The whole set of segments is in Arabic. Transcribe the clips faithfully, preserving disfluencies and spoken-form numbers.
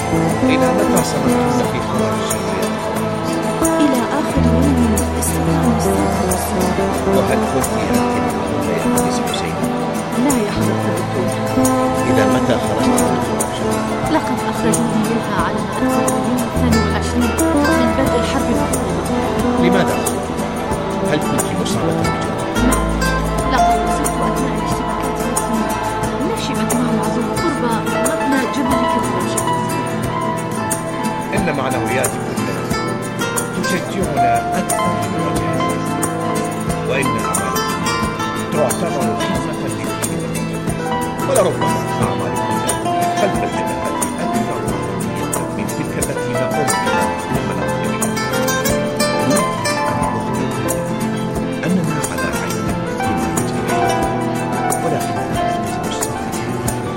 إلى متى صمتن في خارج الرياض؟ إلى آخر يوم استطاعوا الساعة والصلاة. وهل قلت يمكن أن لا يحدث حسين؟ لا يا حضرة الدكتور. إلى متى خرجت من الخروج؟ لقد أخرجوني منها على ما أذكر اليوم الثاني والعشرين من بدء الحرب المحتملة. لماذا؟ هل كنت مصابة بجرح؟ نعم، لقد وصلت أثناء الاشتباكات التي نشبت مع العدو قرب مبنى جبل كبوش. إن معنوياتكم لنا تشجعنا أكثر في مواجهة، وإن أعمالكم تعتبر خدمة للدين والوطن، ولربما أعمالكم خلف الجبهات أكثر أهمية من تلك التي نقوم بها في المناطق الأخرى. أننا على عين كل وجهين، ولكن نحتاج الصادقين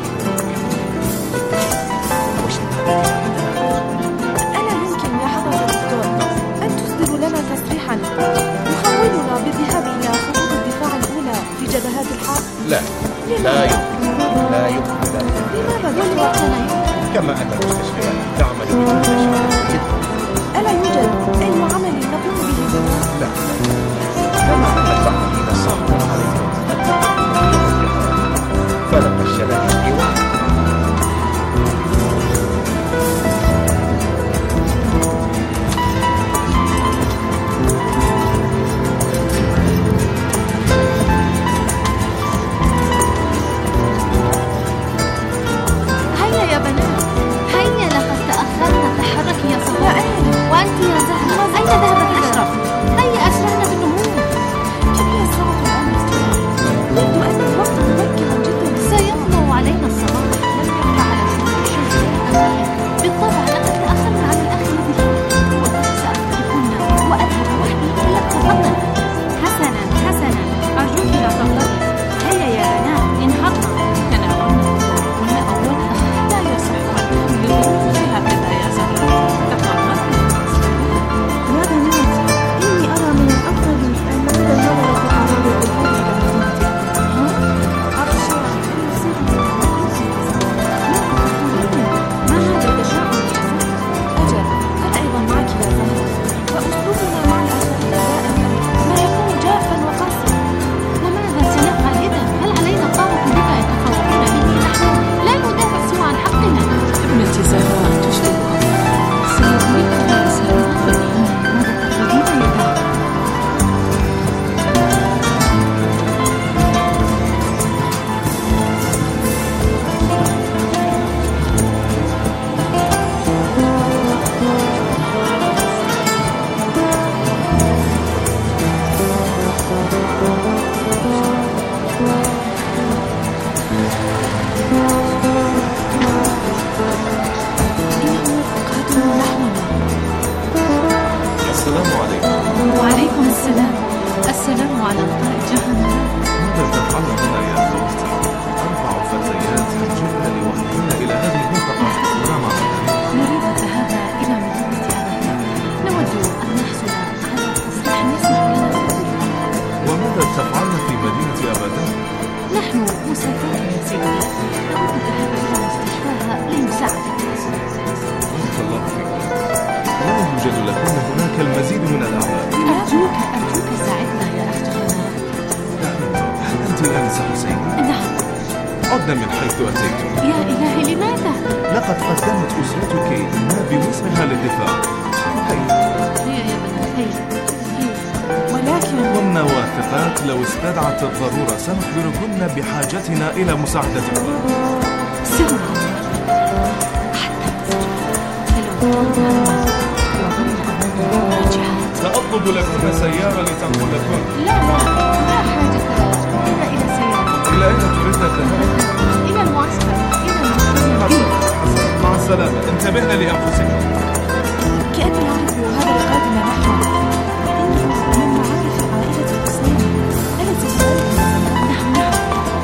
ألا يمكن يا حضرة الدكتور أن تصدروا لنا تصريحا يخولنا بالذهاب إلى خطوط الدفاع الأولى في جبهات الحرب؟ لا، لا يمكن، لا يمكن، لا يمكن. لماذا دكتور؟ كما أن المستشفيات تعمل بكل نشاط جدا. ألا يوجد أي عمل نقوم به هنا؟ لا، كما أن التعليم صعب عليكم فلق الشلل الحوار. هيا يا بنات، هيا لقد تأخرنا. تحركي يا صفاء. وأنت يا زهرة، أين ذهبت أشرف؟ هيا أسرعنا بالنمو. كم هي الساعة الآن؟ يبدو أن الوقت مبكرا جدا. سيطلع علينا الصباح. لم يبقى على الفرق شيء أبدا. بالطبع لقد تأخرنا عن الأخ الذي فات، وكنت سأتركنا وأذهب وحدي إلى التفضل. حسنا حسنا، أرجوك لا تغضبي. هيا يا بنات، انهضنا. تناولنا كنا أولا. لا يصح أن تكون للظروف هكذا يا زهرة. تفضلي. يا بنات، إني أرى من الأفضل أن نعيد النظر في أعراض الدخول إلى مدينة أبشر سيدي. ما هذا التشاؤم يا زهرة؟ أجل، أنا أيضا معك يا زهرة، وأسلوبنا مع الأشخاص دائما ما يكون جافا وقاسيا. وماذا سنفعل إذا؟ هل علينا طاقة بما يتفوقون به؟ نحن لا ندافع سوى عن حقنا. ابنتي زهراء تشبه أمها. سيدركها سيدنا في النهاية. ماذا تفعلين يا زهرة؟ السلام عليكم. وعليكم السلام. السلام على طريق جهنم. ماذا تفعلن هنا يا زوجتي؟ أربع فتيات جئنا لوحدهن إلى هذه المنطقة. ما معنى؟ نريد الذهاب إلى مدينة أبدا. نود أن نحصل على تصريح يسمح لنا بالدخول. وماذا تفعلن في مدينة أبدا؟ نحن مسافرون يا سيدي. نود الذهاب إلى مستشفاها لمساعدة. بارك الله فيك. لا يوجد لكن هناك المزيد من الأعمال. أرجوك أرجوك ساعدنا يا أخت جمال. هل أنت آنسة حسين؟ نعم. عدنا من حيث أتيت. يا إلهي، لماذا؟ لقد قدمت أسرتك ما بوسعها للدفاع. هيا. هيا يا بنات، هيا هيا. ولكن كنا واثقات لو استدعت الضرورة سنخبركن بحاجتنا إلى مساعدتكم. سرنا حتى تسجد. فلو كنا راجعات. سأطلب لكم سيارة لتنقلكن. لا لا لا حاجة لنا إلى سيارة. إلى أين تريدن الذهاب؟ إلى المعسكر. إلى المدينة. حسنا، مع السلامة. انتبهن لأنفسكم. كأني أعرف هذا القادم نحو إنه من معارف عائلة الحسين. أليس كذلك؟ نعم نعم.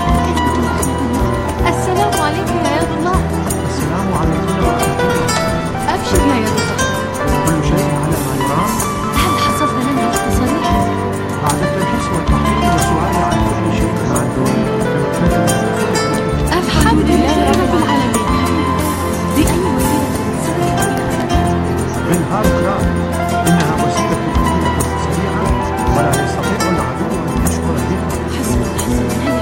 السلام عليكم يا يد الله. السلام عليكم ورحمة الله. أبشر يا يد الله. كل شيء على ما يرام. هل حصلت لنا التصاريح؟ بعد التلخيص والتحقيق والسؤال عن كل شيء عنكم الحمد لله رب العالمين. بأي وسيلة بالهاركرات. إنها وسيلة طويلة سريعة ولا يستطيع العدو أن يشعر بها. حسنا حسنا، هيا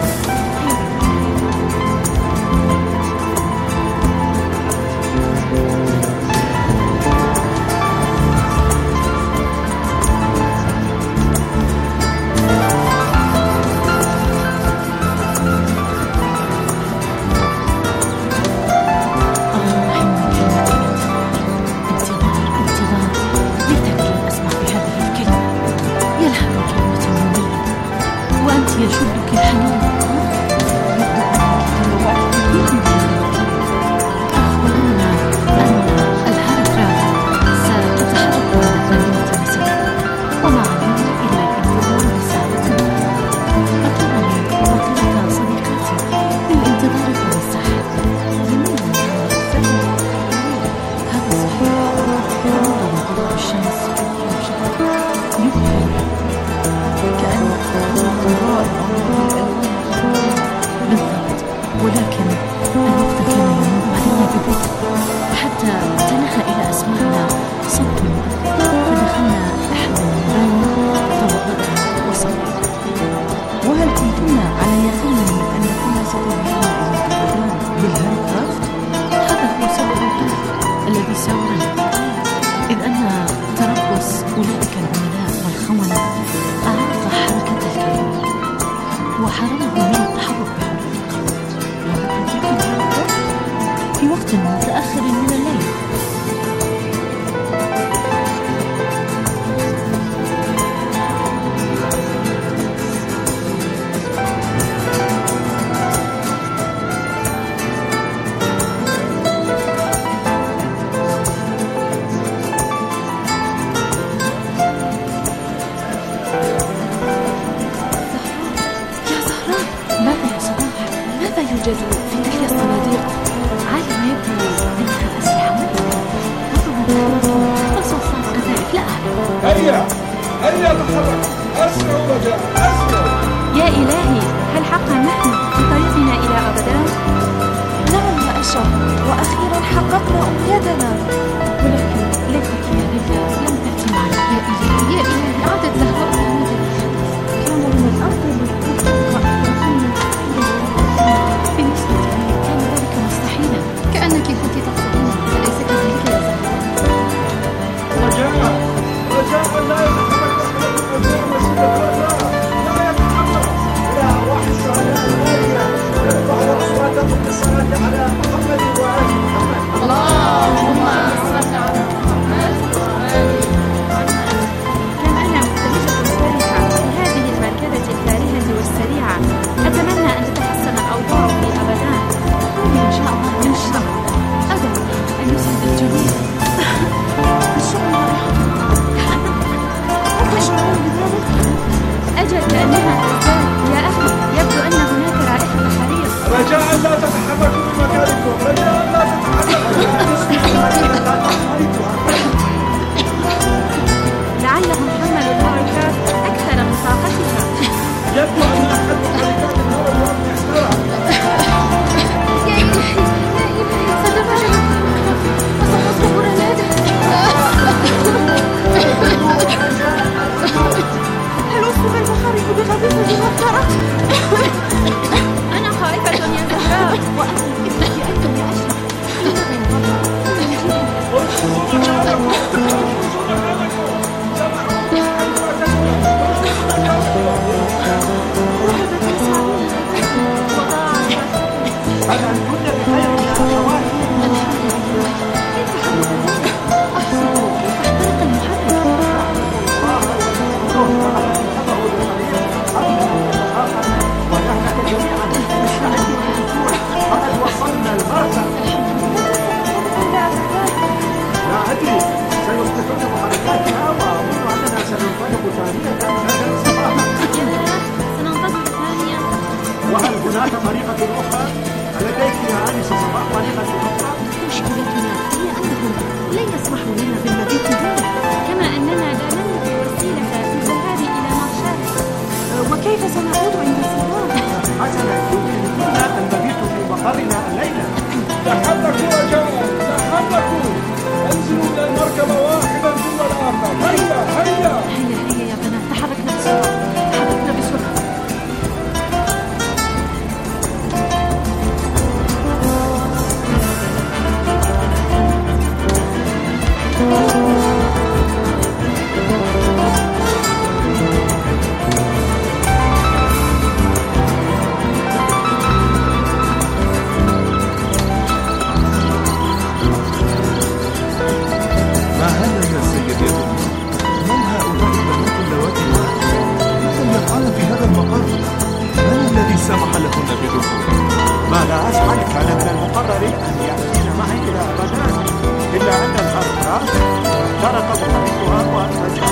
يشدك الحنين. أخبرونا أن الهاركرات ستتحرك بعد ثمانية مساء، وما علينا إلا الانتظار لساعتين. أطلبني وطلب صديقتي للانتظار في الساحة. هذا صحيح. رغم غروب الشمس يبهر كأن الضوء بالضبط، ولكن الوقت كان يمر علينا ببطء حتى تناهى إلى أسماعنا صوت مؤثر، فدخلنا أحد المباني توضأنا وصلينا. وهل كنتن على يقين من أنكن ستذهبن إلى أبدان بالهاركرات؟ هذا هو سبب الضغط الذي ساورنا، إذ أن تربص أولئك العملاء والخونة أعاق حركة الكريم وحرمه من التحرك بحرية. وهل كنت في الهاركرات؟ في وقت متأخر من الليل. يوجد في تلك الصناديق عالم يبدو أنها أسلحة ربما خصوصا قذائف، لا أعلم. هيا هيا تحرك، أسرعوا رجاء أسرعوا. يا إلهي، هل حقا نحن في طريقنا إلى أبدان؟ نعم يا أشرف، وأخيرا حققنا أمنيتنا. ولكن ليتك يا ليلى لم تأتي معنا. يا إلهي يا إلهي، عادت زهراء الهدى. كان من الأفضل بالتحقق بالنسبة لي كان ذلك مستحيلا، كأنك كنت تقصدين، أليس كذلك يا زهراء؟ رجاء رجاء لا يتحرك أحد من أبناء مسجد الرجاء، لا يتحرك. يا أرواح الشهداء الغالية، ارفعوا أصواتكم بالصلاة على محمد وآل محمد. اللهم صل على محمد وآل محمد. كم أنا مختلفة فرحة في هذه المركبة الفارهة والسريعة. أتمنى أن تتحسن الأوضاع في أبدان. إن شاء الله إن شاء الله. أدعو الله أن يسعد الجميع. أتشعرون بذلك؟ أجل كأنها أزداد يا أخي، يبدو أن هناك رائحة حريق. رجاء لا تتحركوا من مكانكم، رجاء لا تتحركوا.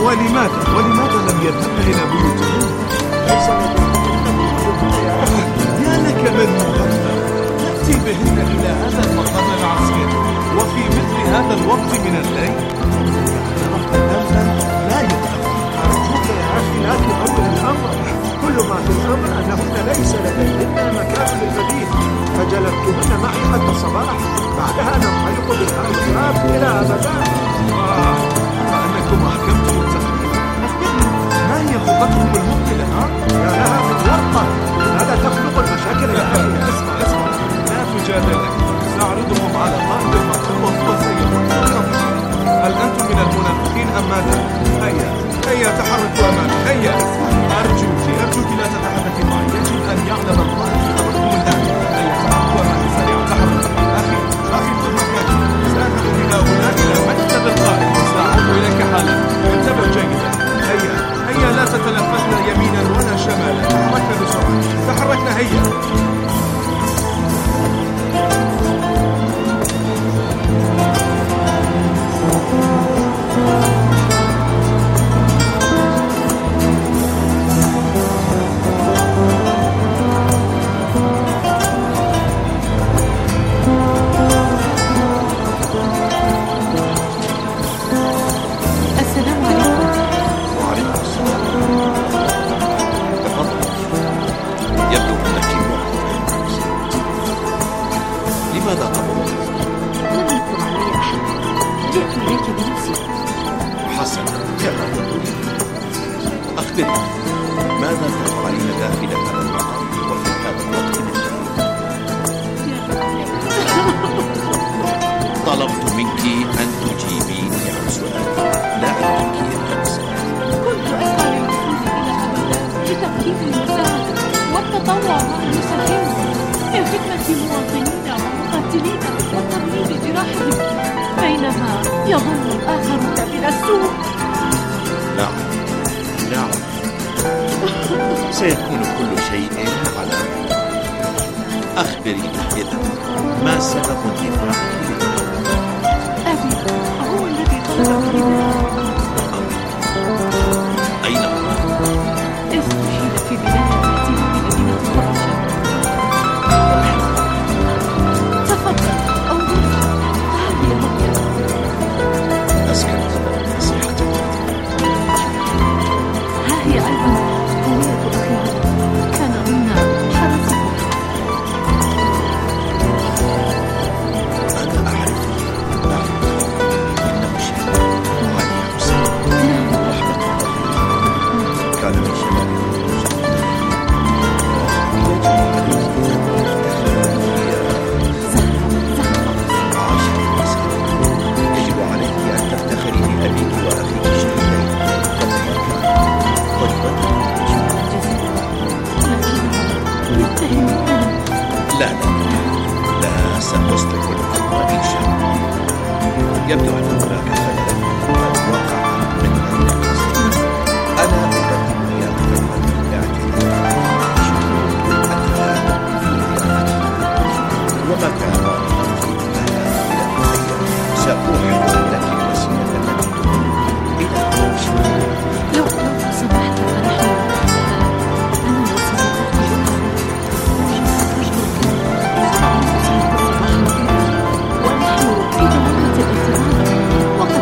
ولماذا ولماذا لم يذهبن إلى بيوتهن؟ ليس لديهم يا لك من مغفل، يأتي بهن إلى هذا المقر العسكري وفي مثل هذا الوقت من الليل. لا يطلق. أرجوك يا أخي لا تطول الأمر. كل ما في الأمر أنهن ليس لديهن مكان للمبيت، فجلبتهن معي حتى الصباح، بعدها ننطلق بالأرجاب إلى أبدان. آه، فأنكم أحكمتم التخطيط. ما هي خطتكم المقبلة؟ ها؟ يا لها من ورطة، هذا تخلق المشاكل يا أخي. اسمع اسمع، لا تجادلني، سأعرضهم على قائد المكتب وهو سيكون رفيقا. هل أنتم من المنافقين أم ماذا؟ هيا هيا تحركوا أمامي، هيا. أرجوك أرجوك لا تتحدثي معي، يجب أن يعلم القائد بأمركم الآن. هيا تحركوا أمامي سريعا، تحركوا. أخي أخي خذ مكاني، سأذهب إلى هناك إلى مكتب القائد وسأعود إليك حالا. انتبه جيدا. هيا هيا لا تتلفتنا يمينا ولا شمالا، تحركنا بسرعة، تحركنا هيا. السلام عليكم. وعليكم السلام. تفضل. يبدو أنك موافقة. لماذا قبضت؟ لم يكن علي أحد، جئت إليك بنفسي. حسنا، كما تقول. أخبرني، ماذا تفعلين داخل هذا المقر وفي هذا الوقت من الليل؟ طلبت منك أن تجيبيني عن سؤالي، لا عليك يا أنسة. كنت أسعى للوصول إلى أبدان لتقديم المساعدة والتطوع مع المساكين في خدمة المواطنين والمقاتلين وتمريض جراحهم، بينما يظن الآخرون من السوء. نعم نعم، سيكون كل شيء على ما. أخبريني إذا ما سبب اندفاعك؟ أبي هو الذي طلب مني. أين هو؟ استشهد في بناية يأتيه بمدينة الخرشة. تفضل أوضح، هذه المطلب. أسكت نصيحتك. ها هي أيضا هوية أخيرا كان ضمن حرسه. أنا أعرف. نعم، إنه شاب علي حسين رحمة الله عليه. كان من شباب يجب عليك أن تفتخري بأبيك وأخيك الشريفين كما كان طيبة. لا لا لا، سأصلح الأمر إن شاء الله. يبدو أن هناك خلل قد وقع من هذا القصد. أنا أقدم نيابة عن الاعتذار وما كان أمري أنا إلى الخير سأوحد لك الوسيلة التي تريد إلى كل شيء. لو لو سمحت فنحن أنا وصديقتي ونحن في دوامة الارتباط، وقد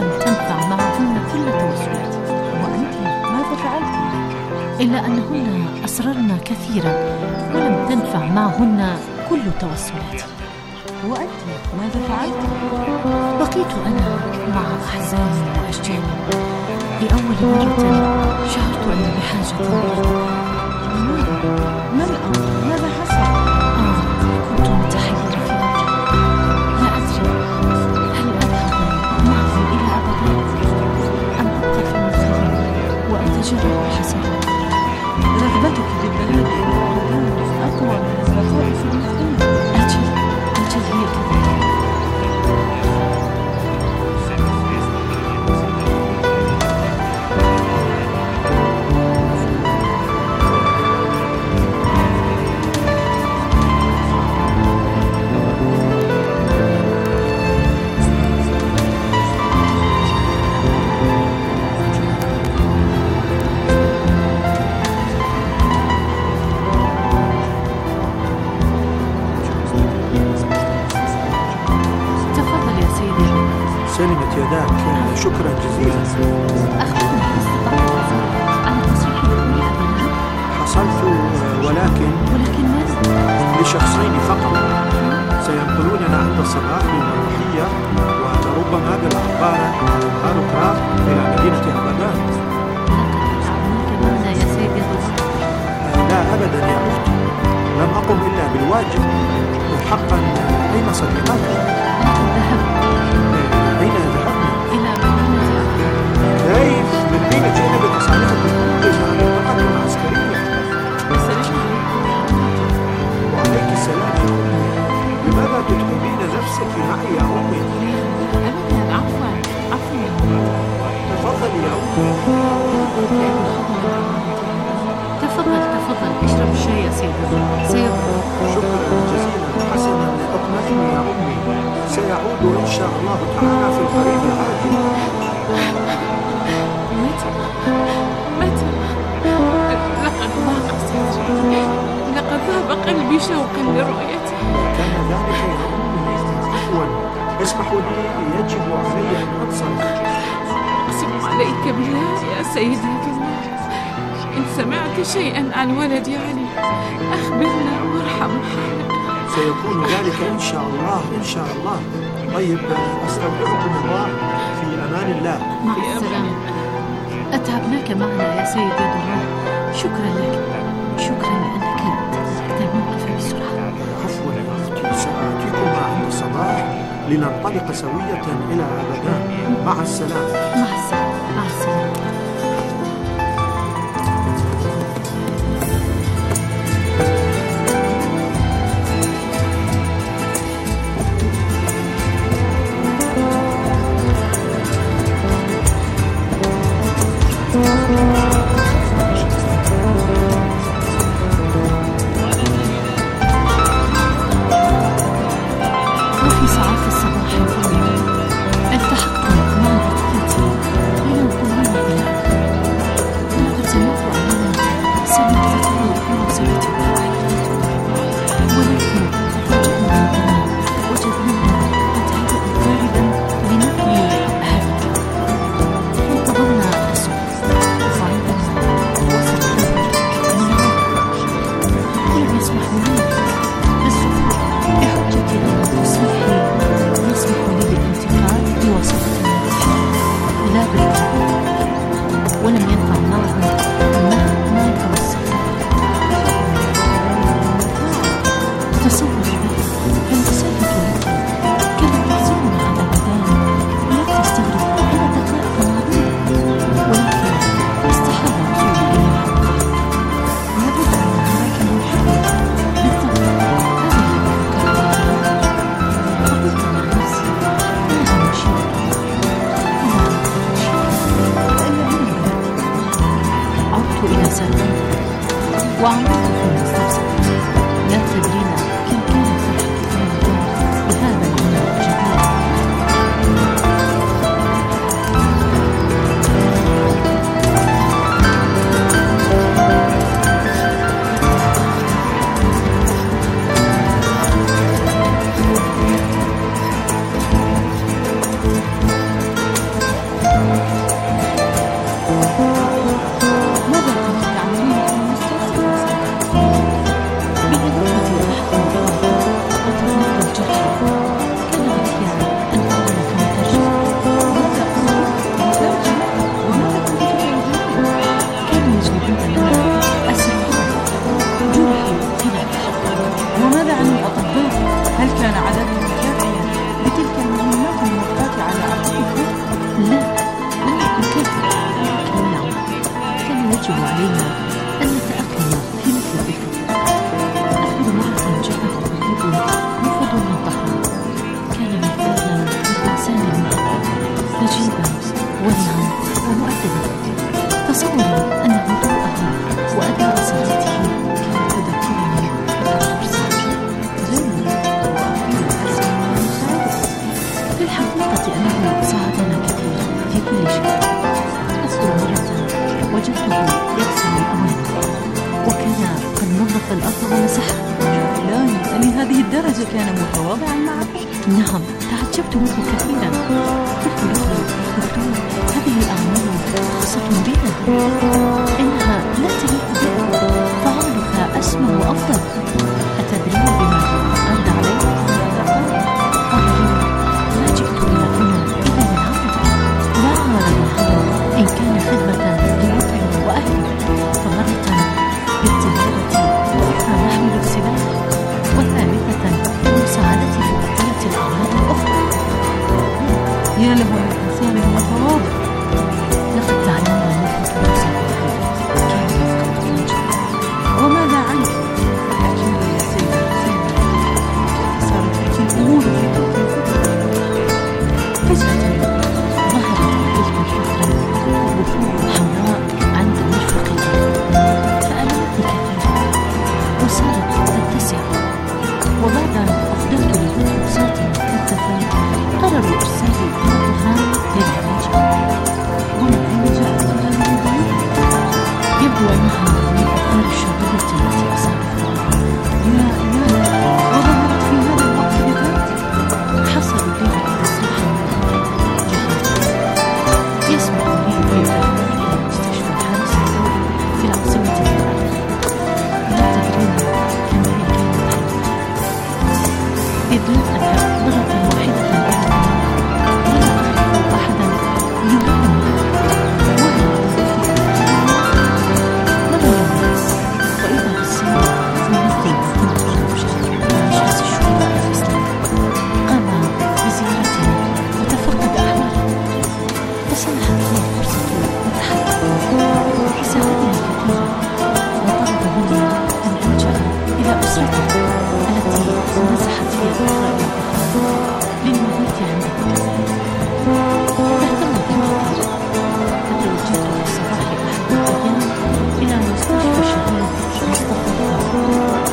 ولم تنفع معهن كل توسلاتي. وأنت ماذا فعلت؟ إلا أنهن أصررن كثيرا ولم تنفع معهن كل توسلاتي. وأنت ماذا فعلت؟ بقيت أنا مع أحزاني وأشجاني. لأول مرة شعرت أني بحاجة إلى ما الأمر؟ ماذا حصل؟ آه كنت متحيرة في أمري. لا أدري هل أذهب معهم إلى أبدان أم أبقى في منزلي وأتجرع الحسنات. رغبتك بالذهاب إلى أبدان أقوى من البقاء في المدينة. أجل أجل هي كذلك. سلمت يداك، شكرا جزيلا. أخبرني باستطاعة عن تصريح دخول أبناء. حصلت ولكن ولكن ماذا؟ لشخصين فقط سينقلوننا عند الصباح للمروحية ولربما بالأخبار الأخرى إلى مدينة أبدان. لقد تعبناك معنا يا سيدي الرزق. لا أبدا يا أختي، لم أقم إلا بالواجب. حقا أين صديقتك؟ لقد ذهبت أين ذهبنا؟ إلى مدينة كيف؟ من أين جئنا بتصاريح الدخول إلى المنطقة العسكرية؟ السلام عليكم يا أمي. وعليك السلام يا أمي. لماذا تتعبين نفسك معي يا أمي؟ أبدا عفوا عفوا يا أمي. تفضلي يا أمي. تفضل تفضل اشرب الشاي يا سيدي سيبرد. شكرا جزيلا. حسنا اطمئني يا أمي، سيعود إن شاء الله تعالى في القريب العاجل. متى متى لقد ضاق صدري، لقد ذهب قلبي شوقا لرؤيته. كان ذلك يا أمي. عفوا اسمحوا لي، يجب علي أن أتصل. أقسم عليك بالله يا سيدي بالله، إن سمعت شيئا عن ولدي علي أخبرنا وارحم حالنا. سيكون ذلك إن شاء الله إن شاء الله. طيب أستودعكم الله في أمان الله. مع السلامة. أتعبناك معنا يا سيدي ضرار. شكرا لك، شكرا لأنك تركت الموقف بسرعة. عفوا يا أختي، سآتيكما عند الصباح لننطلق سوية إلى أبدان. مع السلامة. مع السلامة. مع السلامة. وفي ساعات الصباح الأولى التحقت مع رفقتي لننقلنا إلى أبدان. لقد سمعت أننا سنتفتح بوصلة واحدة، ولكن فاجأنا عندما وجدناها قد هدأت غالبا لنقل هذا. انتظرنا الصبح، وعندما وصل الرجل من الوقت لم يسمحوا لنا بالسفر بحجة أن التصريح يسمح لي بالانتقال بواسطة المرشد لا بالقرار، ولم ينفع معهم مهما توسل. تصور ذلك فانتسابة لك كانت تحزنني عن أبدان. لا تستغرب أنا دقائق معدودة، ولكن استحال وصولي إليها. لابد أن هناك منحنى بالضبط. هذا الذي فكرت فيه. فقلت مع نفسي إنها مشيئة إنها مشيئة فإلا من ذلك. عدت إلى سربان وعملت في المستوصف. لا تدرين كم كانت فرحتي من الدار بهذا العمل الجديد. يجب علينا أن نتأقلم في مثل تلك. أذكر مرة جاءت الرجل وفد من طهران، كان مزدادا بالإنسان المعروف، نجيبا ورعا ومؤدبا. تصوري أن هدوءه وأداء صلاته كانت تذكرني بالأرسال جميل وأفضل الحسن والمساعدة. في الحقيقة أنه ساعدنا كثيرا في كل شيء. أذكر مرة وجدته يغسل الأواني وكان قد نظف الأرض ومسحها. لا، لهذه الدرجة كان متواضعا معك؟ نعم، تعجبت منه كثيرا. قلت له: دكتور، هذه الأعمال خاصة بنا، إنها لا تليق بك، فعملك أسمى وأفضل. أتدرين بماذا رد علي؟ قال لي: ما جئت إلى هنا إلا للعمل، لا عمل للعمل إن كان خدمة لوطني وأهلي، فمرة بالتجارة وأخرى نحمل السلاح، وثالثة المساعدة في بقية الأعمال الأخرى. يا له من إنسان متواضع. لقد تعلمنا نثبت المساعدة كان يفقد الوجه. وماذا عنك؟ احكي لي يا سيدي حسين، كيف صارت لك الأمور في تلك الفترة؟ فجأة ظهرت في تلك الفترة بثور حمراء عند مرفق الأرض، فألمتني كثيرا وصارت تتسع. وبعد أن أفضلت لفحوصات مكثفة قرروا إرسالي إلى طهران للعلاج. ومن أين جاءت هذه البيوت؟ يبدو أنها من آثار الشرورة التي أصابتها. يا إله، وظهرت في هذا الوقت بالذات. حصلوا لي تصريح جهاد يسمح لي بالذهاب إلى مستشفى الحرس الدولي في العاصمة الإماراتية. لا تدرين كم هي كانت حياتي، إذ لم أذهب مرة واحدة إلى العمل، ولا أعرف أحدا يراني. مر يوم وإذا بالسيارة التي كنت أرجوها من مجلس الشورى الإسلامي قام بزيارتنا وتفقد أحوالنا، فسمحت لي الفرصة والتحدث. ساعدني كثيرا وطلب مني أن ألجأ إلى أسرته التي نزحت في الأخرى إلى طهران للمبيت عنده. اهتم بي كثيرا، فتوجهت في صباح أحد الأيام إلى مستشفى الشهيد مصطفى الطاهر.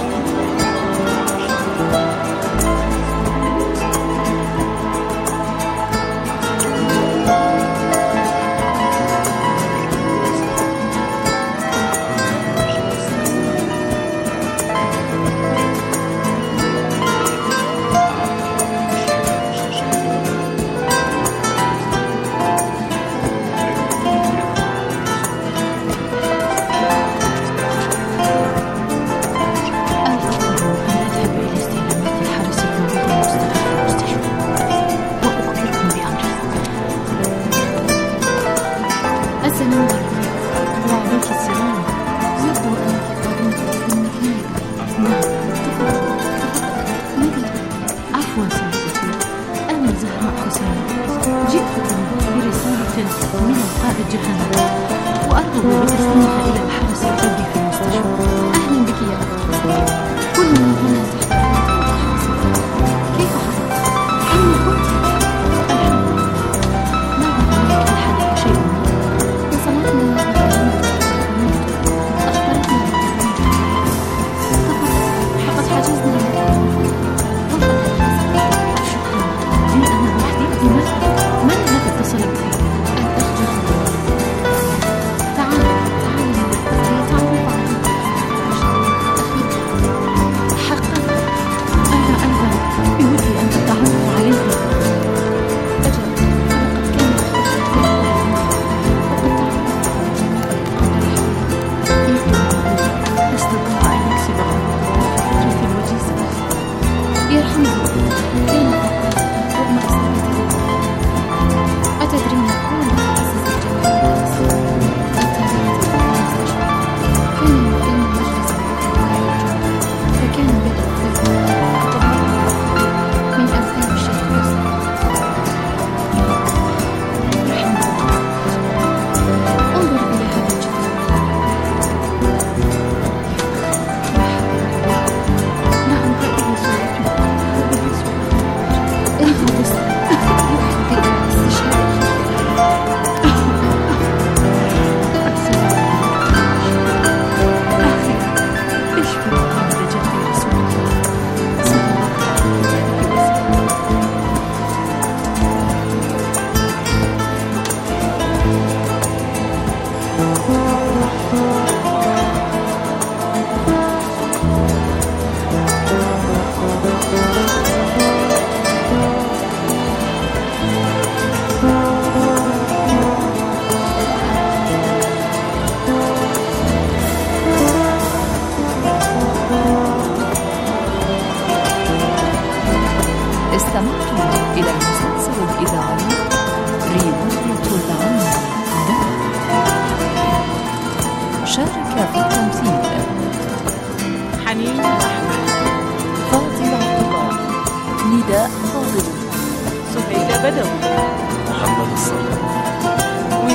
تعال تعال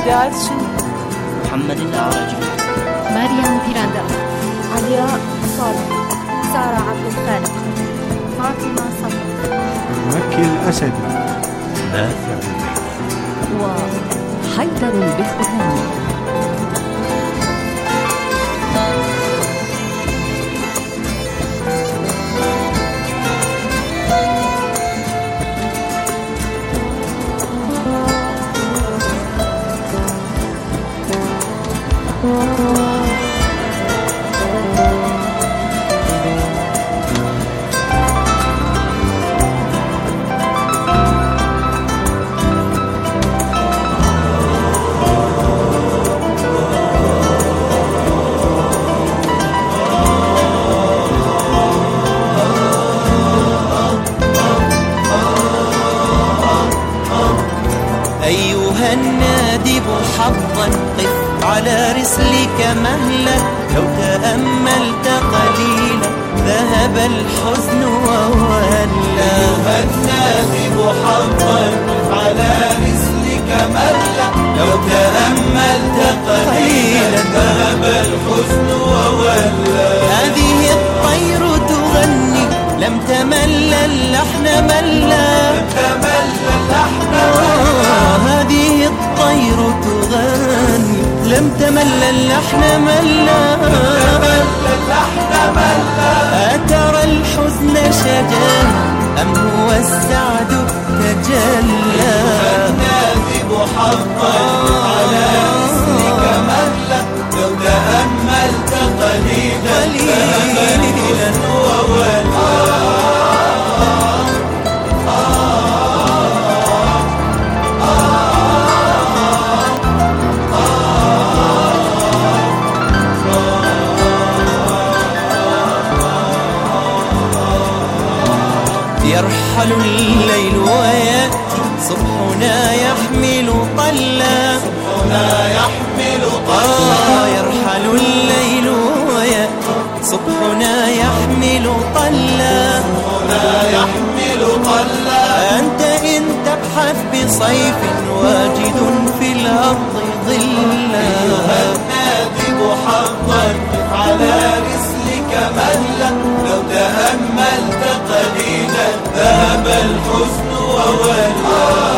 قاعد شو؟ محمد الأعرجي، مريم بيراندا، علياء صالح، سارة عبد الخالق، فاطمة صفر، مكي الأسدي، نافع البحراني، وحيدر البحراني. أيها النادب حظا قف على رسلك مهلا، لو تأملت قليلا ذهب الحزن وولى. أيها النادب حظا قف على رسلك مهلا، لو تأملت قليلا ذهب الحزن وولى. هذه الطير تغني لم تمل اللحن ملا، لم تمل اللحن ملا. هذه الطير تغني لم تمل اللحن ملا، لم تمل اللحن ملا. أترى الحزن شجاع أم هو السعد تجلى؟ النادب حظا على رسلك مهلا، لو تأملت قليلا ذهب الحزن وولى. يرحل الليل ويأتي صبحنا يحمل طلا، صبحنا يحمل طلا. يرحل الليل ويأتي صبحنا يحمل طلا، صبحنا يحمل طلا. أنت إن تبحث بصيف واجد في الأرض ظلا. أيها النادب حظا على رسلك مهلا، لو تأملت قليلا ذهب الحزن وولى.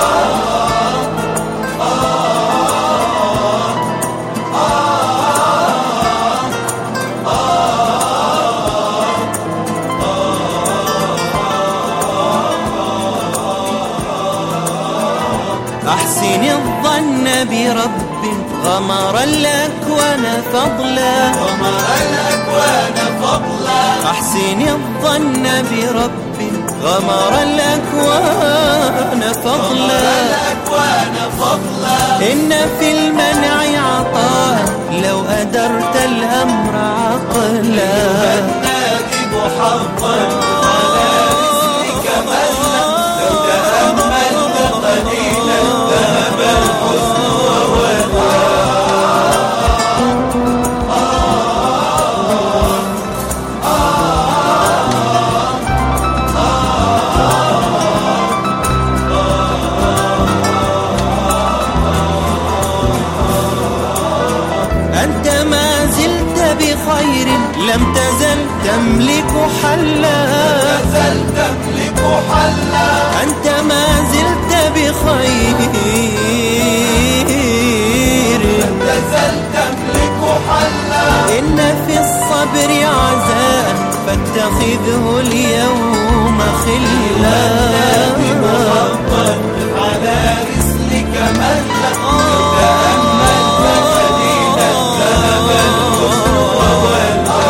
أحسن الظن برب غمر الأكوان فضلا، غمر الأكوان فضلا. أحسن الظن برب غمر الأكوان فضلا، الأكوان فضلا. إن في المنع عطاء لو أدرت الأمر عقلا. النادب حظا على رسلك مهلا، لو تأملت قليلا ذهب الحزن وولى. أنت ما زلت بخير لم تزل تملك حلا، لم تزل تملك حلا. أنت ما زلت بخير لم تزل تملك حلا. إن في الصبر عزاء فاتخذه اليوم خلا. النادب حظا على رسلك مهلا، لو تأملت قليلا ذهب الحزن وولى.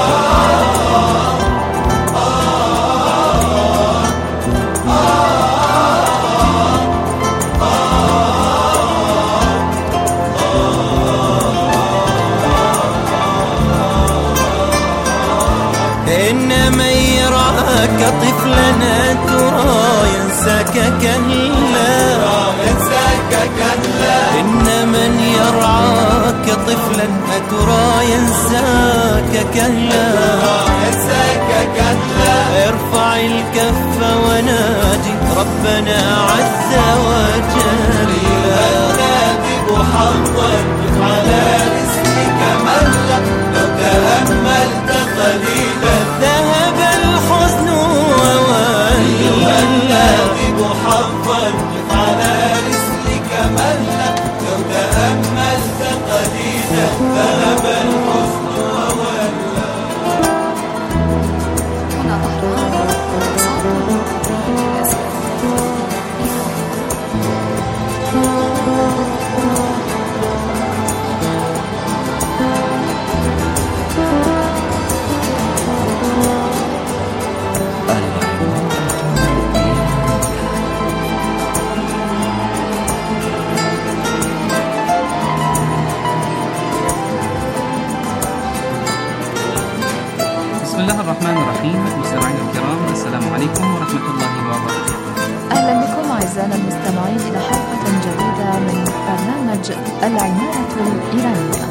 إن من يراك طفلا ترى ينساك كلا، ينساك كلا. إن من يرعاك طفلا أترى ينساك كلا، ينساك كلا. ارفع الكف ونادي ربنا عز وجل. النادب لو تأملت قليلا ذهب الحزن وولى. هنا طهران صوت بسم الله الرحمن الرحيم. مستمعينا الكرام، السلام عليكم ورحمة الله وبركاته. أهلا بكم أعزائنا المستمعين إلى حلقة جديدة من برنامج العمارة الإيرانية.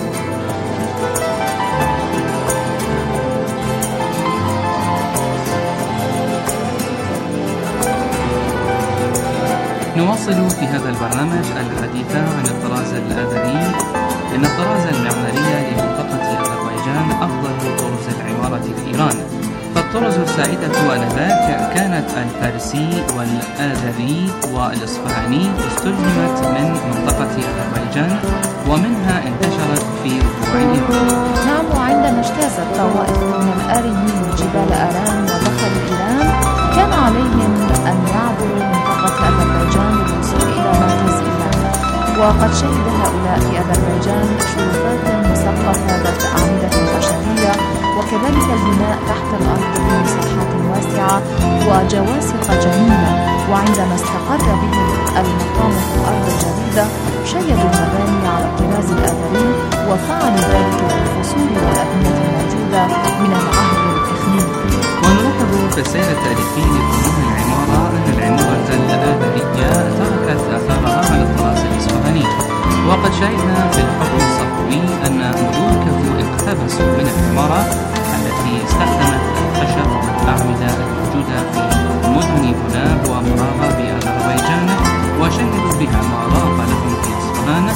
نواصل في هذا البرنامج الحديث عن الطراز الآذري، إن الطراز المعماري لمنطقة أذربيجان أفضل طرز العمارة في إيران. فالطرز السائدة آنذاك كانت الفارسي والآذري والإصفهاني، استلهمت من منطقة أذربيجان ومنها انتشرت في ربوع. نعم، وعندما اجتازت طوائف من الآريين جبال آرام ودخلوا إيران، كان عليهم أن يعبروا منطقة أذربيجان للوصول إلى مركز إيران. وقد شهد هؤلاء في أذربيجان شرفات مثقفة ذات أعمدة خشبية، وكذلك البناء تحت الأرض بمساحات واسعة وجواسق جميلة. وعندما استقر بهم المقام في الأرض الجديدة، شيدوا المباني على الطراز الآذري، وفعلوا ذلك بالفصول والأبنية الموجودة من العهد الإخميمي. ونلاحظ في السير التاريخي لفنون العمارة أن العمارة الآذرية تركت أثارها على الطراز الإصفهاني. وقد شاهدنا في الحكم الصفوي أن ملوكه اقتبسوا من العمارة التي استخدمت الخشب والأعمدة الموجودة في مدن هناب ومراغة بأذربيجان، وشهدوا بها ما ضاف لهم في إصفهان.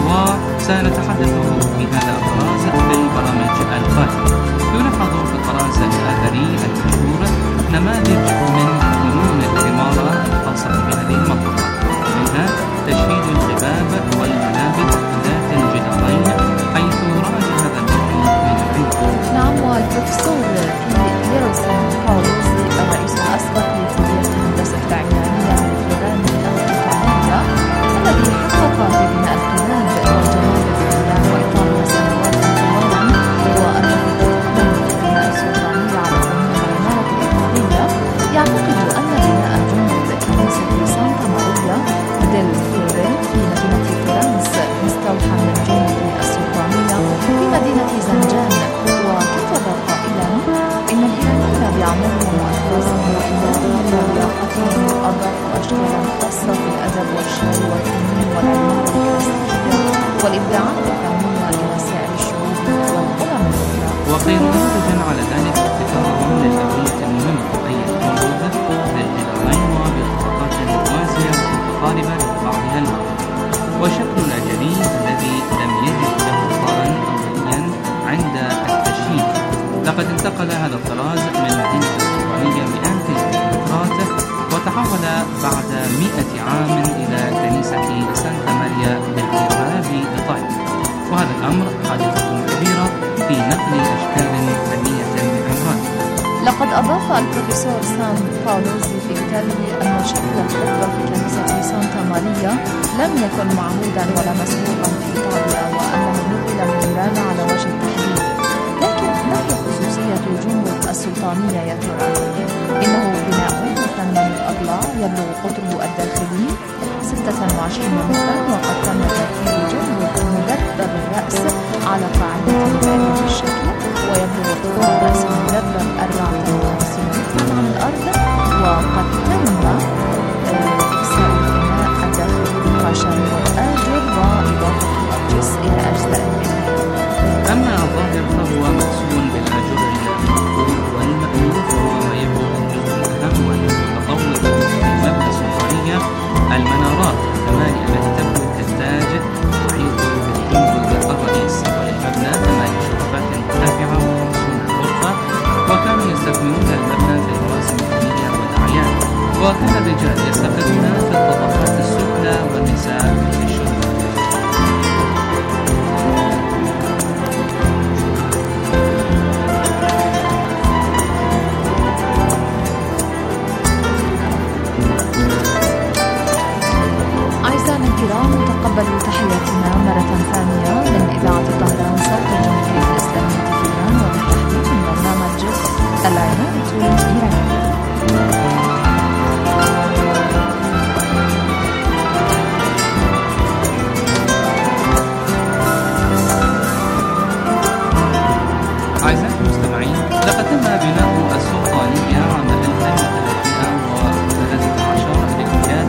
وسنتحدث في هذا الطراز في البرامج القادمة. يلاحظ في الطراز الآذري المشهور نماذج من فنون العمارة الخاصة بهذه المنطقة، منها تشييد القباب والمنابت ذات الجدارين، حيث رأى هذا النوع من العمارة. نعم، والبروفيسور يروسان باولوزي الرئيس الأسبق لكلية الهندسة العمرانية الإيرانية الأمريكية، الذي حقق في بناء القلاب والجمال الإيران وإقامة سنوات طوالا، وأنه من البناء السلطاني على فنون العمارة الإيطالية، يعتقد أن بناء جنود كنيسة سانتا ماريا ديل فيوري في مدينة فلورنس مستوحى من الجنود السلطانية في مدينة زنجان. وكتب قائلا: إن الإيرانيين بعملهم وأنفاسهم وإدارهم ولياقتهم أضافوا أشكالا خاصة في الأدب والشعر والفنون والعمارة الكلاسيكية والإبداعات الفنية إلى سائر الشعوب والأمم الأخرى. وغير نموذج على ذلك ابتكارهم للأبنية المهمة، أي الجنود للجدارين وبطبقات موازية متقاربة لبعضها البعض. وشكل الأجري الذي لم يجد له إطارا أوليا عند التشييد. لقد انتقل هذا الطراز من مدينة السلطانية مئات الكيلومترات، وتحول بعد مئة عام إلى كنيسة سانتا ماريا بالقرب بإيطاليا. وهذا الأمر حادثة كبيرة في نقل أشكال فنية عمرانية. لقد أضاف البروفيسور سام باولوزي في كتابه أن شكل الخطبة في كنيسة سانتا ماريا لم يكن معهودا ولا مسبوقا في إيطاليا، وأنه نقل من إيران على وجه التحديد. لكن ما هي خصوصية جنود السلطانية يا ترى؟ إنه بناء مثمن الأضلاع يبلغ قطره الداخلي ستة وعشرين مترا، وقد تم تركيب جنود مدبب الرأس على قاعدة بالغة الشكل، ويبلغ طول الرأس المدبب أربعة وخمسين مترا عن الأرض. وقد تم إكساء البناء الداخلي بالقشر والآجر وإضافة الأرجس إلى أجزاء البناء. أما الظاهر فهو مقسوم بالآجر المنقول والمألوف، وهو يبلغ الجزء الأهم والمتطور في المبنى السلطانية المنارات الثمانية التي تبدو كالتاج تحيط بالجنب الرئيس. وللمبنى ثمانية شرفات مرتفعة وخمسون غرفة، وكانوا يستكملون المبنى في المواسم الدينية والأعياد. وكان الرجال يستقرون في الطبقات السفلى والنساء في الشرفة. بنا مرة ثانية من إذاعة طهران صوت الجمهورية الإسلامية في إيران، وبالتحديد من برنامج العناية الإيرانية. أعزائي المستمعين، لقد تم بناء السلطانية عام ألف وثلاثمائة وثلاثة عشر للميلاد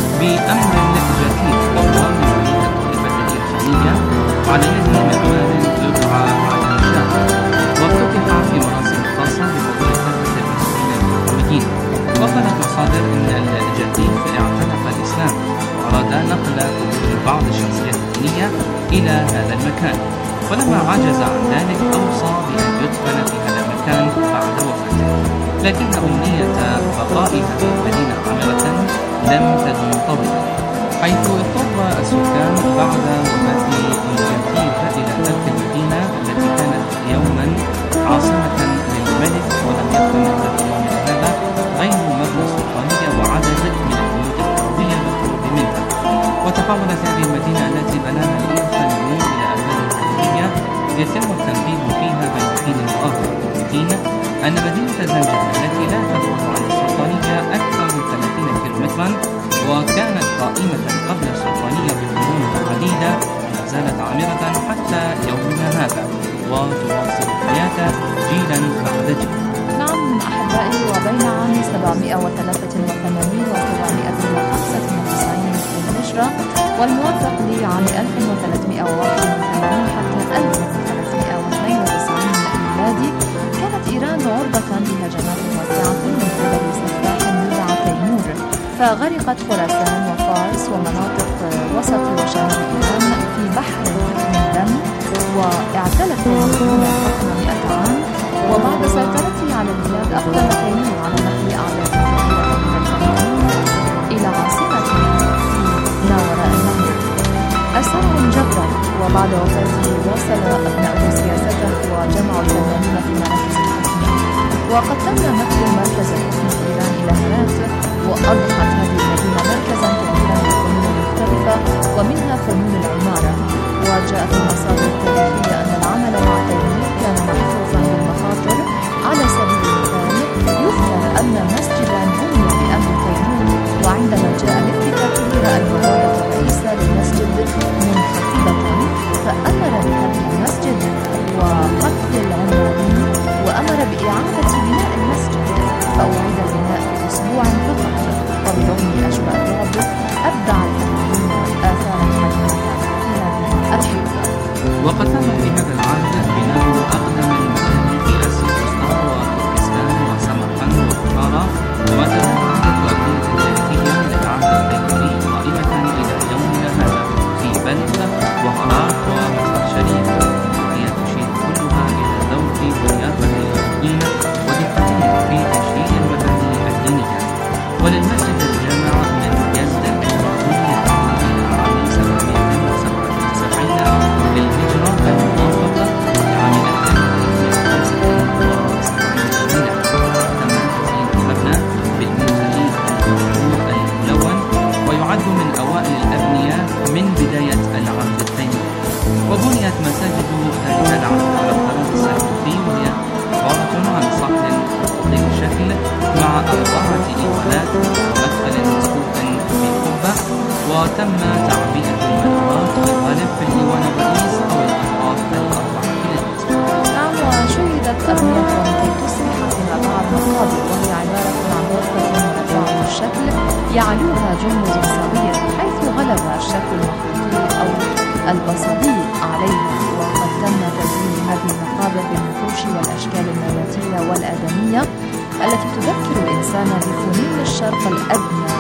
بأمر جديد وهو من الطائفة الإيرانية على يد معمار يدعى على الشاه، وافتتح في مراسم خاصة بحضور كافة المسؤولين الحكوميين. وقالت مصادر أن الجديد اعتنق الإسلام وأراد نقل بعض الشخصيات الدينية إلى هذا المكان، ولما عجز عن ذلك أوصى بأن يدفن في هذا المكان بعد وفاته. لكن أمنية بقاء هذه المدينة عامرة لم تدم طويلا، حيث اضطر السكان بعد وفاة الجديد إلى ترك المدينة التي كانت يوما عاصمة للملك، ولم يكن للضمان هذا غير مبنى السلطانية وعدد من البيوت الأرضية المقرب منها. وتحولت هذه المدينة التي بناها الإيرانيون إلى أبناء الحديدية يتم التنبيه فيها بين حين وآخر حين أن مدينة زنجان التي لا تبعد عن السلطانية أكثر من ثلاثين كيلومترا، وكانت قائمة قبل السلطانية بقرون عديدة، ما زالت عامرة حتى يومنا هذا وتواصل الحياة جيلا بعد جيل. نعم أحبائي، وبين عام سبعمائة وثلاثة وثمانين وسبعمائة وخمسة وتسعين للهجرة والموافق لعام ألف وثلاثمائة وواحد وثمانين حتى ألف وثلاثمائة واثنين وتسعين ميلادي، كانت إيران عرضة لهجمات واسعة من قبل سفاح يدعى تيمور، فغرقت خراسان وفارس ومناطق وسط وشمال إيران في بحر من دم، واعتلت تيمور حكم مئة عام. وبعد سيطرته على البلاد أقدم تيمور على نقل أعداد كثيرة من الفنانين إلى عاصمته في ما وراء النهر أسرهم جبرا. وبعد وفاته واصل أبناءه سياسته وجمع الفنانين في مراكز الحكم، وقد تم نقل مركز الحكم في إيران إلى هرات، وأضحت هذه المدينة مركزا كبيرا للفنون المختلفة ومنها فنون العمارة. وجاء في المصادر التاريخية أن العمل مع تيمور كان محفوظا بالمخاطر. على سبيل المثال يذكر أن مسجدا بني بأمر تيمور، وعندما جاء لافتتاحه رأى الولاية الرئيسة للمسجد منخفضة، فأمر بهدم المسجد وقتل العمالين، وأمر بإعادة بناء المسجد، فأعيد البناء في أسبوع فقط. وبرغم أجواء الرعب أبدع الفنانين آثارا حديثة في هذه الحقبة. وقد تم في هذا العهد بناء أقدم المساجد في آسيا الوسطى وتركستان وسمرقند وبخارى، وما تزال عدة أبنية تاريخية من العهد التيموري قائمة إلى يومنا هذا في بلخ وهرات ومزار شريف، وهي تشير كلها إلى ذوق ضيافة الإيرانيين ودقتهم في تشييد المباني الدينية. وللمسجد الجامع من يزد الإمبراطورية إلى عام سبعمائة وسبعة وتسعين للهجرة الموافقة لعام ألف وثلاثمائة وخمسة وسبعين ميلاد. تم تزيين المبنى بالموزاييك المنشور الملون، ويعد من أوائل الأبنية من بداية العهد التيموري. وبنيت مساجد ذلك العهد على الطراز السلجوقي، وهي عبارة عن صحن ذي الشكل مع أربعة إيوانات ومدخل مسقوف بالقبة، وتم تعبئة المنارات بالغالب في الإيوان الرئيس أو الأطراف الأربعة للمسجد. نعم، وشيدت أبنية لكي تصبح فيها بعض مقابر، وهي عبارة عن غرفة مربعة الشكل يعلوها جمهور صغير، حيث غلب الشكل المخطوطي أو البصري عليها. وقد تم تزيين هذه المقابر بالنقوش والأشكال النباتية والآدمية التي تذكر الإنسان بفنون الشرق الأدنى،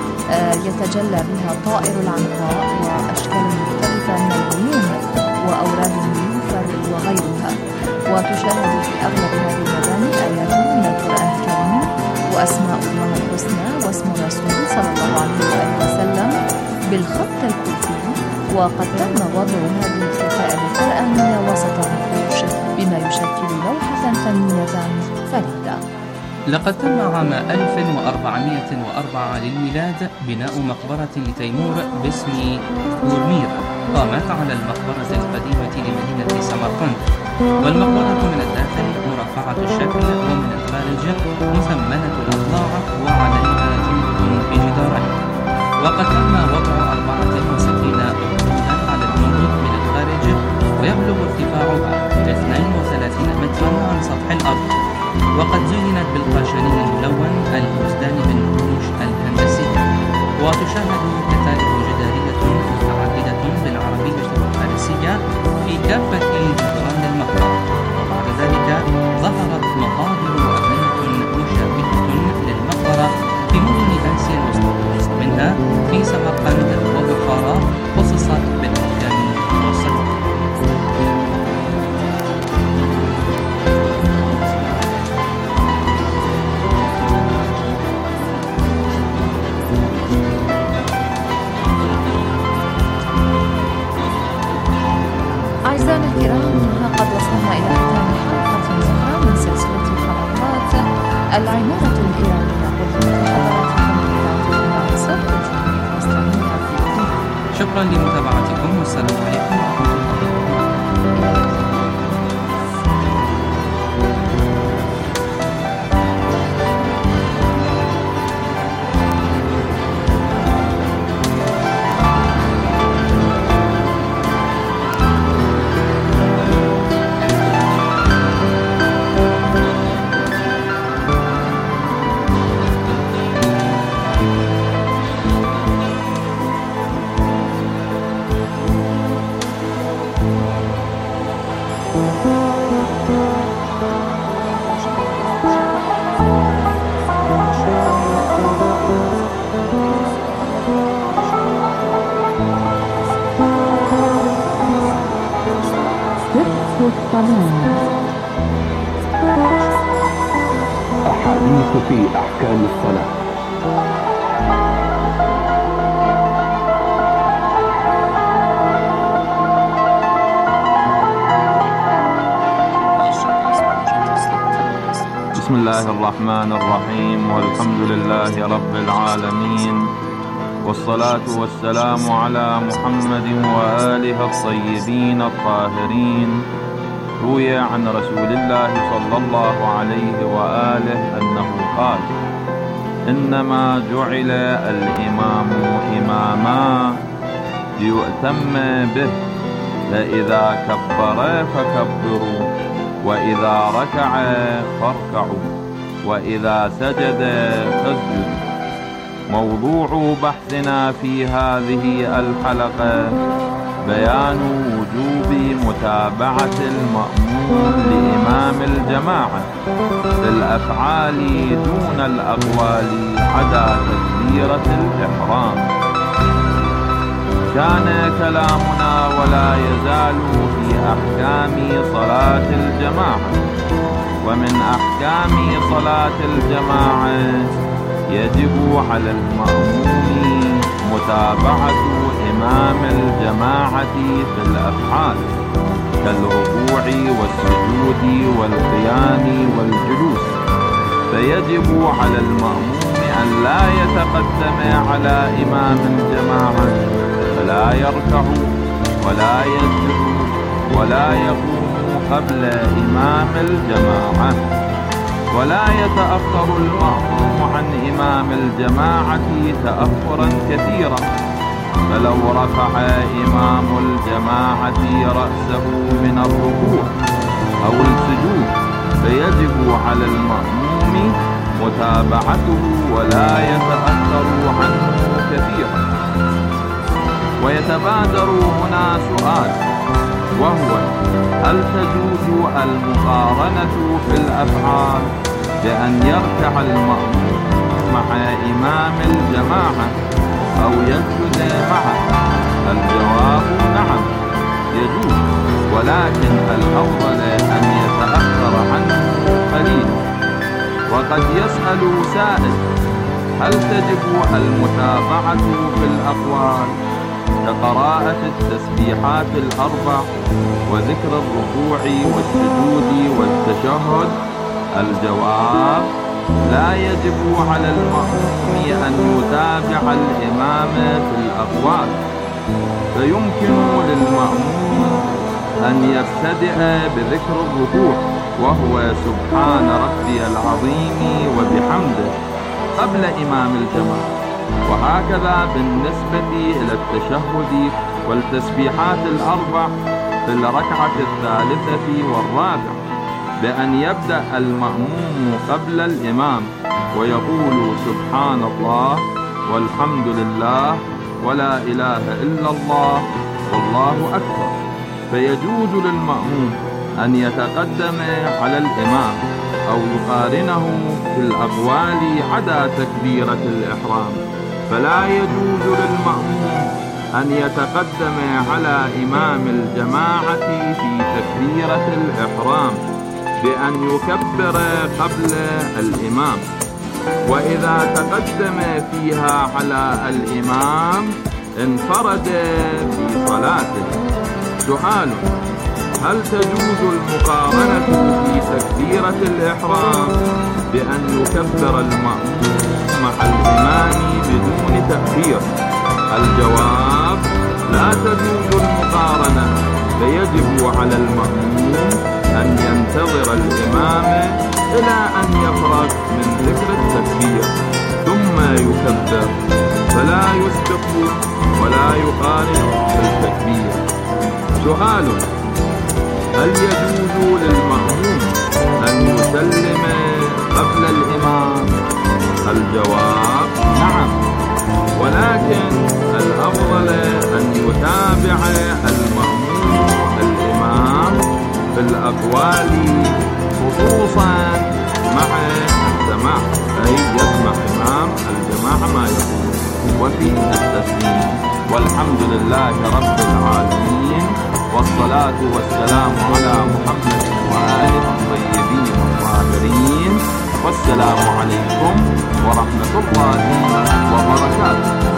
يتجلى بها طائر العنقاء وأشكال مختلفة من العيون وأوراد النيوفر وغيرها. وتشاهد في أغلب هذه المباني آيات من القرآن الكريم وأسماء الله الحسنى واسم الرسول صلى الله عليه وآله وسلم بالخط الكوفي. وقد تم وضع هذه الكتائب القرآنية وسط النقوش بما يشكل لوحة فنية فريدة. لقد تم عام ألف وأربعمائة وأربعة للميلاد بناء مقبرة لتيمور باسم غورمير، قامت على المقبرة القديمة لمدينة سمرقند، والمقبرة من الداخل مرفعة الشكل ومن الخارج مثمنة الأضلاع وعليها جنود في جدارها. وقد تم وضع أربعة وستين أخدودا على الجنود من الخارج، ويبلغ ارتفاعها اثنين وثلاثين مترا عن سطح الأرض. وقد زينت بالقاشلين الملون المزدان بالنقوش الهندسية، وتشاهد كتائب جدارية متعددة بالعربية والفارسية في كافة جدران المقبرة. وبعد ذلك ظهرت مقابر وأبنية مشابهة للمقبرة في مدن آسيا الوسطى، منها في سمرقند وبخارى، خصصت بالأحكام والصدق. أعزائنا الكرام، قد وصلنا إلى ختام حلقة أخرى من سلسلة حلقات العمارة الإيرانية. قدمت لحضراتكم إذاعة صوت الجمهورية الإسلامية في إيران. شكرا لمتابعتكم، والسلام عليكم ورحمة الله. أحاديث في أحكام الصلاة. بسم الله الرحمن الرحيم، والحمد لله رب العالمين، والصلاة والسلام على محمد وآله الطيبين الطاهرين. روي عن رسول الله صلى الله عليه وآله أنه قال: إنما جعل الإمام إماما ليؤتم به، فإذا كبر فكبروا، وإذا ركع فاركعوا، وإذا سجد فاسجدوا. موضوع بحثنا في هذه الحلقة بيان وجوب متابعة المأموم لإمام الجماعة في الأفعال دون الأقوال عدا تكبيرة الإحرام. كان كلامنا ولا يزال في أحكام صلاة الجماعة. ومن أحكام صلاة الجماعة يجب على المأموم متابعة إمام الجماعة في الأفعال كالركوع والسجود والقيام والجلوس، فيجب على المأموم أن لا يتقدم على إمام الجماعة، فلا يركع ولا يسجد ولا يقوم قبل إمام الجماعة، ولا يتأخر المأموم عن إمام الجماعة تأخرا كثيرا. فلو رفع إمام الجماعة رأسه من الركوع أو السجود فيجب على المأموم متابعته ولا يتأخر عنه كثيرا. ويتبادر هنا سؤال، وهو: هل تجوز المقارنة في الأفعال بأن يركع المأموم مع إمام الجماعة أو يسجد معه؟ الجواب نعم، يجوز، ولكن الأفضل أن يتأخر عنه قليلا. وقد يسأل سائل: هل تجب المتابعة في الأقوال كقراءة التسبيحات الأربع وذكر الركوع والسجود والتشهد؟ الجواب: لا يجب على المأموم أن يتابع الإمام في الأقوال، فيمكن للمأموم أن يبتدئ بذكر الركوع وهو سبحان ربي العظيم وبحمده قبل إمام الجماعة، وهكذا بالنسبة إلى التشهد والتسبيحات الأربع في الركعة الثالثة والرابعة، بأن يبدأ المأموم قبل الإمام ويقول سبحان الله والحمد لله ولا إله إلا الله والله أكبر. فيجوز للمأموم أن يتقدم على الإمام أو يقارنه في الأقوال عدا تكبيرة الإحرام، فلا يجوز للمأموم أن يتقدم على إمام الجماعة في تكبيرة الإحرام بأن يكبر قبل الإمام، وإذا تقدم فيها على الإمام انفرد في صلاته. سؤال: هل تجوز المقارنة في تكبيرة الإحرام بأن يكبر المأموم مع الإمام بدون تأخير؟ الجواب: لا تجوز المقارنة، فيجب على المأموم أن ينتظر الإمام إلى أن يفرغ من ذكر التكبير ثم يكبر، فلا يسبق ولا يقارن بالتكبير. سؤال: هل يجوز للمأموم أن يسلم قبل الإمام؟ الجواب: نعم، ولكن الأفضل أن يتابع المأموم الإمام في الأقوال، خصوصا مع السماع، أي يسمع إمام الجماعة ما يقول، وفي التسليم. والحمد لله رب العالمين، والصلاة والسلام على محمد وآله الطيبين الطاهرين، والسلام عليكم ورحمة الله وبركاته.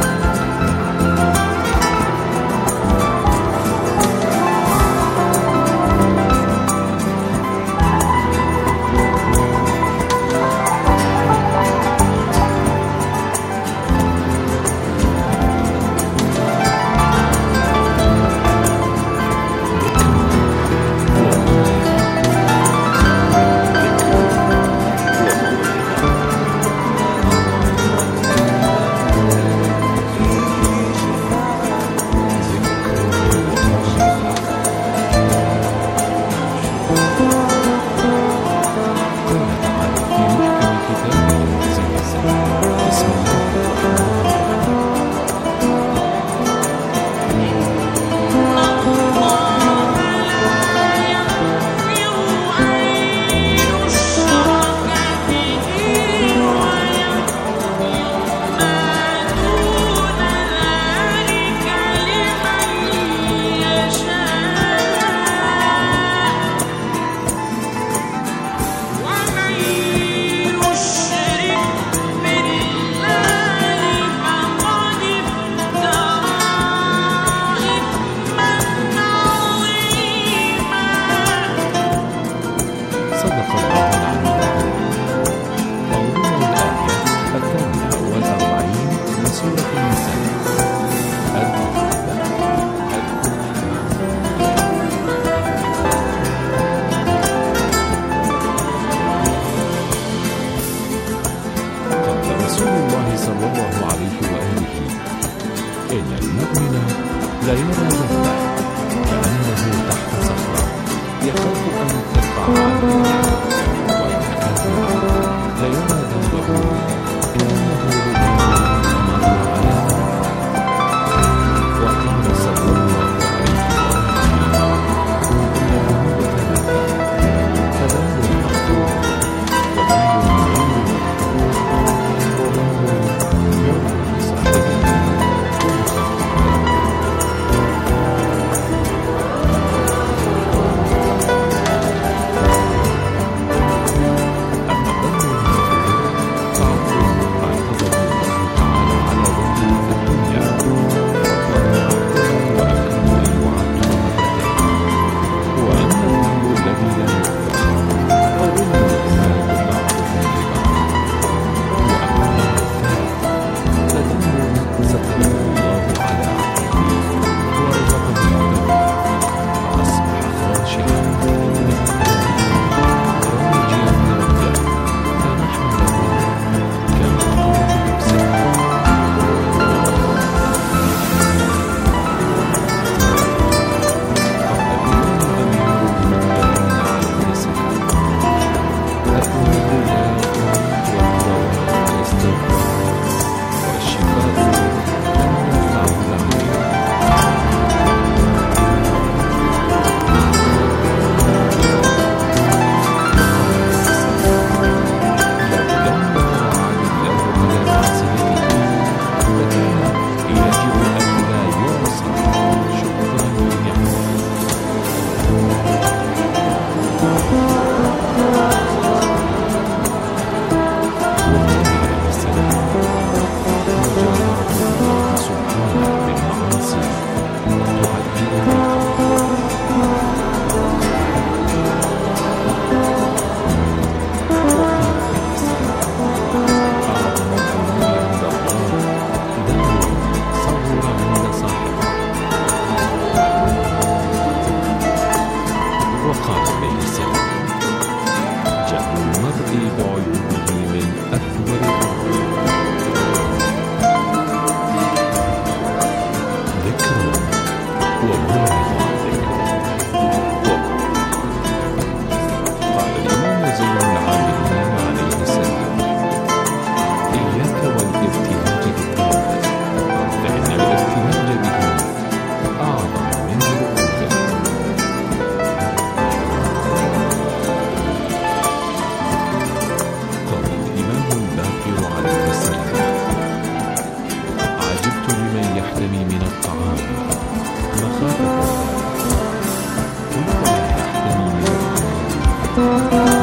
السلام.